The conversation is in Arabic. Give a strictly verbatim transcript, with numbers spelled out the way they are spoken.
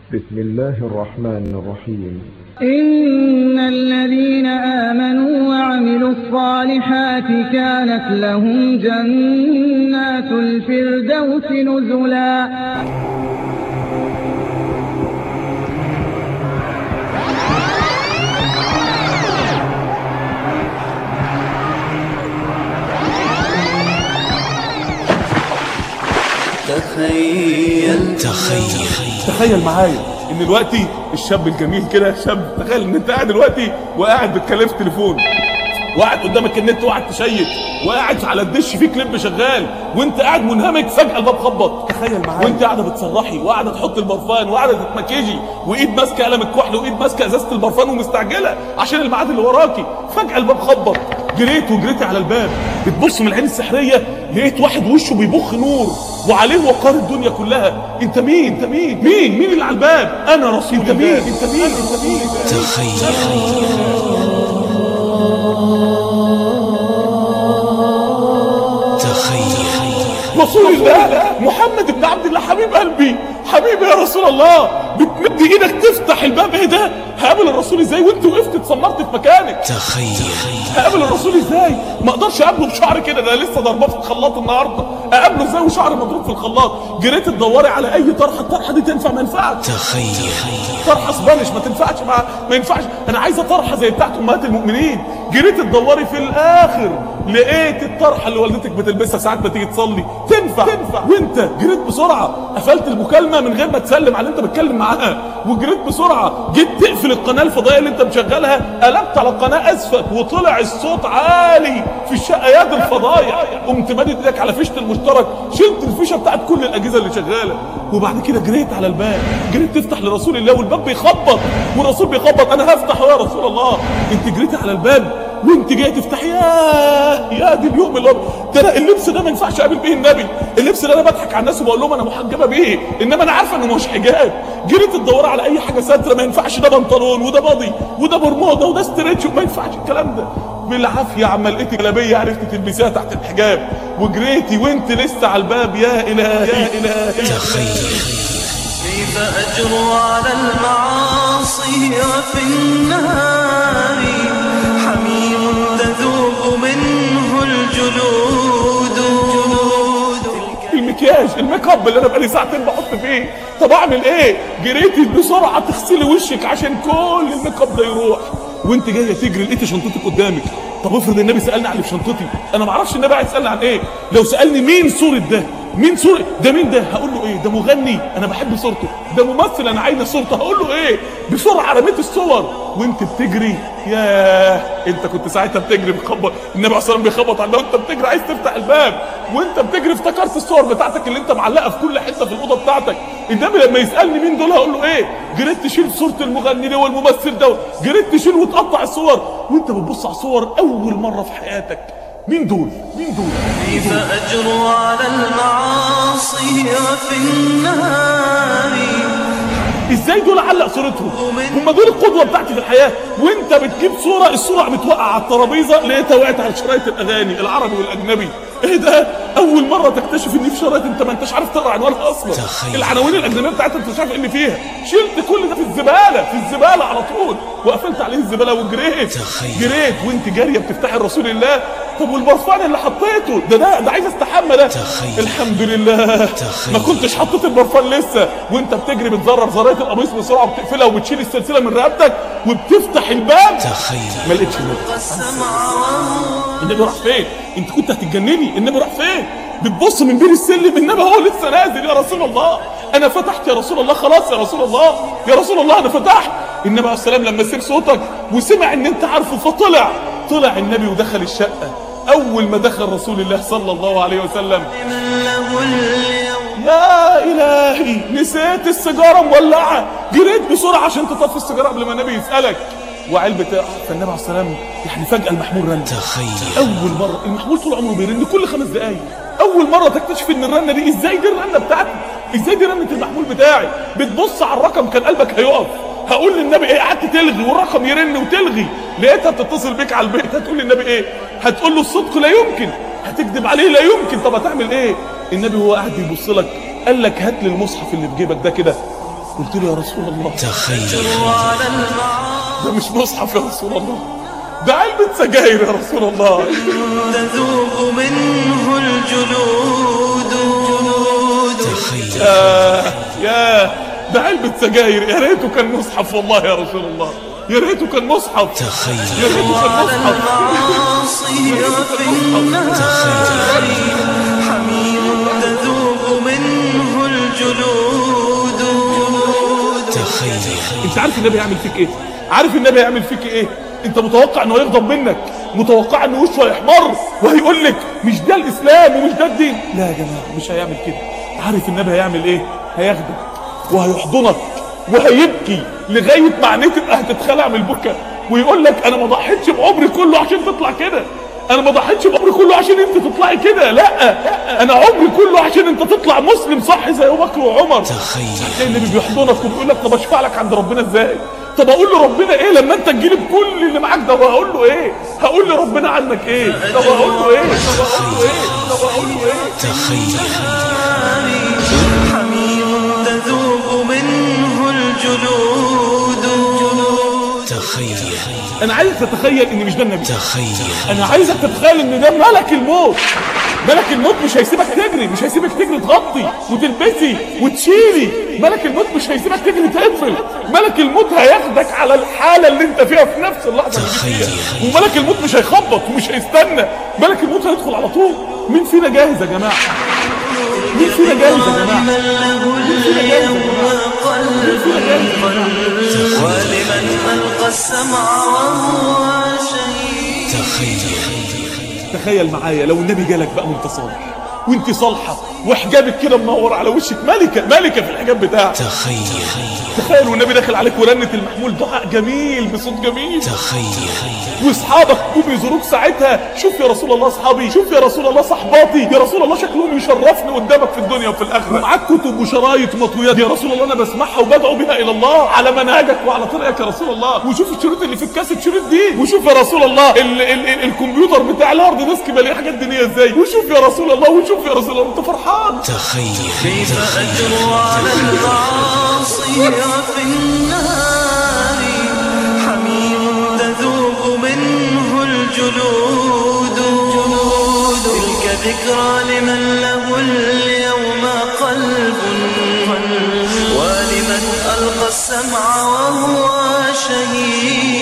بسم الله الرحمن الرحيم. إن الذين آمنوا وعملوا الصالحات كانت لهم جنات الفردوس نزلا. تخيل تخيل تخيل معايا ان دلوقتي الشاب الجميل كده شاب، تخيل ان انت قاعد دلوقتي وقاعد بتكلم في تليفون، وقاعد قدامك النت وقاعد تشيك، وقاعد على الدش في كليب شغال، وانت قاعد منهمك فجأة الباب خبط. تخيل معايا وانت قاعده بتصرحي وقاعده تحط البرفان وقاعده تتمكيجي وايد ماسكه قلم الكحل وايد ماسكه ازازه البرفان ومستعجله عشان الميعاد اللي وراكي، فجأة الباب خبط، جريت وجريتي على الباب، بتبص من العين السحريه لقيت واحد وشه بيبخ نور وعليه وقار الدنيا كلها. انت مين؟ انت مين؟ مين؟ مين اللي على الباب؟ انا رسول انت مين؟ انت مين؟ انت مين؟ تخيل رسول الله محمد بن عبد الله، حبيب قلبي، حبيبي يا رسول الله، بتمد ايدك تفتح الباب، ايه ده؟ هقابل الرسول ازاي وانت وقفت اتسمرت في مكانك؟ تخيل هقابل الرسول ازاي؟ ما اقدرش اقابله بشعر كده، ده لسه ضرباه في الخلاط النهارده، اقابله ازاي وشعر مضروب في الخلاط؟ جريت تدوري على اي طرحه، الطرحه دي تنفع ما ينفعش؟ تخيل طرحه سبانش ما تنفعش، ما, ما ينفعش، انا عايزه طرحه زي بتاعت امهات المؤمنين. جريت تدوري في الاخر لقيت الطرحه اللي والدتك بتلبسها ساعات ما تيجي تصلي، تنفع تنفع وانت جريت بسرعه قفلت المكالمه من غير ما تسلم على اللي انت بتتكلم معاها، وجريت بسرعه جيت تقفل القناه الفضائيه اللي انت مشغلها، قلبت على القناه اسفل وطلع الصوت عالي في الشقه يا دي الفضايح، قمت مادد ايدك على فيشه المشترك، شلت الفيشه بتاعت كل الاجهزه اللي شغاله، وبعد كده جريت على الباب، جريت تفتح لرسول الله والباب بيخبط والرسول بيخبط، انا هفتح يا رسول الله، انت جريتي على الباب وانت جاي تفتحي، ياه يا دي اليوم اللي ده اللبس ده ما ينفعش اقابل بيه النبي، اللبس ده انا بضحك على الناس وبقول لهم انا محجبه بيه، انما انا عارفه انه مش حجاب. جريت تدور على اي حاجه ساتره، ما ينفعش ده بنطلون وده باضي وده برموده وده ستريتش، ما ينفعش الكلام ده. بالعافيه عما لقيتي جلابيه عرفتي تلبسيها تحت الحجاب، وجريتي وانت لسه على الباب، يا الهي يا الهي. تخيل كيف أجروا على المعاصي وفي النار حميم تذوب منه الجلود. المكياج الميك اب اللي انا بقالي ساعتين بحط فيه، طب اعمل ايه؟ جريتي بسرعه تغسلي وشك عشان كل الميك اب ده يروح، وانت جايه تجري لقيتي شنطتك قدامك. طب افرض النبي سالني عن اللي في شنطتي، انا ما اعرفش النبي عايز يسالني عن ايه، لو سالني مين صوره ده؟ مين صورة ده؟ مين ده؟ هقول له ايه؟ ده مغني انا بحب صورته، ده ممثل انا عايز صورته، هقول له ايه؟ بسرعه رميت الصور وانت بتجري، ياه انت كنت ساعتها بتجري بتخبط، النبي عليه الصلاه والسلام بيخبط على وانت بتجري عايز تفتح الباب، وانت بتجري افتكرت الصور بتاعتك اللي انت معلقها في كل حته في الاوضه بتاعتك. النبي لما يسالني مين دول هقول له ايه؟ جريت تشيل صوره المغني ده والممثل ده، جريت تشيل وتقطع الصور وانت بتبص على الصور اول مره في حياتك. مين دول؟ مين دول؟ كيف أجروا على المعاصي وفي النار. ازاي دول علق صورتهم؟ هم دول القدوه بتاعتي في الحياه، وانت بتجيب صوره الصوره بتوقع على الترابيزه لقيتها وقعت على شرايط الاغاني العربي والاجنبي. ايه ده؟ اول مره تكتشف ان في شرايط انت ما انتش عارف تقرا عنوانها اصلا، العناوين الاجنبيه بتاعتها انت مش عارف ايه اللي فيها، شلت كل ده في الزباله في الزباله على طول وقفلت عليه الزباله وجريت. جريت وانت جاريه بتفتحي رسول الله، طب والبرفان اللي حطيته ده ده ده عايز استحمى ده، الحمد لله ما كنتش حطيت البرفان لسه، وانت بتجري بتزرر زرايه القميص بسرعه وبتقفلها وبتشيل السلسله من رقبتك وبتفتح الباب، ما لقيتش النبي. النبي راح فين؟ انت كنت هتتجنني، النبي راح فين؟ بتبص من بين السلم، النبي هو لسه نازل، يا رسول الله انا فتحت يا رسول الله، خلاص يا رسول الله يا رسول الله انا فتحت. النبي عليه السلام لما سمع صوتك وسمع ان انت عارفه فطلع طلع النبي ودخل الشقه. اول ما دخل رسول الله صلى الله عليه وسلم، يا الهي نسيت السيجاره مولعه، جريت بسرعه عشان تطفي السيجاره قبل ما النبي يسالك، وعلبه فالنبي عليه السلام يعني فجاه المحمول رن. تخيل اول مره المحمول طول عمره بيرن كل خمس دقايق، اول مره تكتشف ان الرنه دي ازاي دي الرنه بتاعتي، ازاي دي رنه المحمول بتاعي، بتبص على الرقم كان قلبك هيقف، هقول للنبي ايه؟ قعدت تلغي والرقم يرن وتلغي، لقيتها بتتصل بيك على البيت، هتقول للنبي ايه؟ هتقول له الصدق لا يمكن، هتكذب عليه لا يمكن، طب هتعمل ايه؟ النبي هو قاعد بيبص لك قال لك هات لي المصحف اللي في جيبك ده كده، قلت له يا رسول الله تخيل على المعاصي ده مش مصحف يا رسول الله، ده علبة سجاير يا رسول الله. تذوب منه الجلود. تخيل ياه ياه ده علبة سجاير، يا ريته كان مصحف والله يا رسول الله، يا ريته كان مصحف، يا تخيل ريته كان على مصحف. المعاصي وفي النهار حميم تذوب منه الجلود. تخيل انت عارف النبي هيعمل فيك ايه؟ عارف النبي هيعمل فيك ايه؟ انت متوقع انه هيغضب منك، متوقع ان وشه هيحمر وهيقول لك مش ده الاسلام ومش ده الدين. لا يا جماعه مش هيعمل كده. عارف النبي هيعمل ايه؟ هياخدك وهيحضنك وهيبكي لغايه ما عينيه تبقى هتتخلع من البكا ويقول لك انا ما ضحيتش بعمري كله عشان تطلع كده، انا ما ضحيتش بعمري كله عشان انت تطلعي كده، لا انا عمري كله عشان انت تطلع مسلم صح زي ابو بكر وعمر. تخيل تلاقي النبي بيحضنك وبيقول لك طب اشفع لك عند ربنا ازاي؟ طب اقول لربنا ايه لما انت تجيلي بكل اللي معاك ده؟ وهقول له ايه؟ هقول لربنا عنك ايه؟ طب اقول له ايه؟ طب اقول له ايه؟ طب اقول له ايه؟ تخيل حميم تذوب منه الجلود. تخيل انا عايزك تتخيل ان مش ده النبي، تخيل انا عايزك تتخيل ان ده ملك الموت. ملك الموت مش هيسيبك تجري، مش هيسيبك تجري تغطي وتلبسي وتشيلي، ملك الموت مش هيسيبك تجري تقفل، ملك الموت هياخدك على الحالة اللي انت فيها في نفس اللحظة اللي فيها، وملك الموت مش هيخبط ومش هيستنى، ملك الموت هيدخل على طول. مين فينا جاهز يا جماعة؟ مين فينا جاهز يا جماعة؟ لمن له اليوم قلب ولمن ألقى السمع وهو شهيد. تخيل تخيل معايا لو النبي جالك بقى وانت صالح وانت صالحة وحجابك كده منور على وشك، ملكة ملكة في الحجاب بتاعك. تخيل تخيل والنبي داخل عليك ورنة المحمول دعاء جميل بصوت جميل، تخيل واصحابك جم يزوروك ساعتها، شوف يا رسول الله اصحابي، شوف يا رسول الله صحباتي، يا رسول الله شكلهم يشرفني قدامك في الدنيا وفي الاخره، ومعاك كتب وشرايط ومطويات يا رسول الله انا بسمعها وبدعو بها الى الله على منهجك وعلى طريقك يا رسول الله، وشوف الشريط اللي في الكاسيت شريط دين، وشوف يا رسول الله ال ال ال الكمبيوتر بتاع الهارد ديسك مليان حاجات دينيه ازاي، وشوف يا رسول الله، وشوف يا رسول الله انت فرحان. تخيل كيف أجر على المعاصي وفي النهار حميم تذوب منه الجلود. تلك ذكرى لمن له اليوم قلب ولمن ألقى السمع وهو شهيد.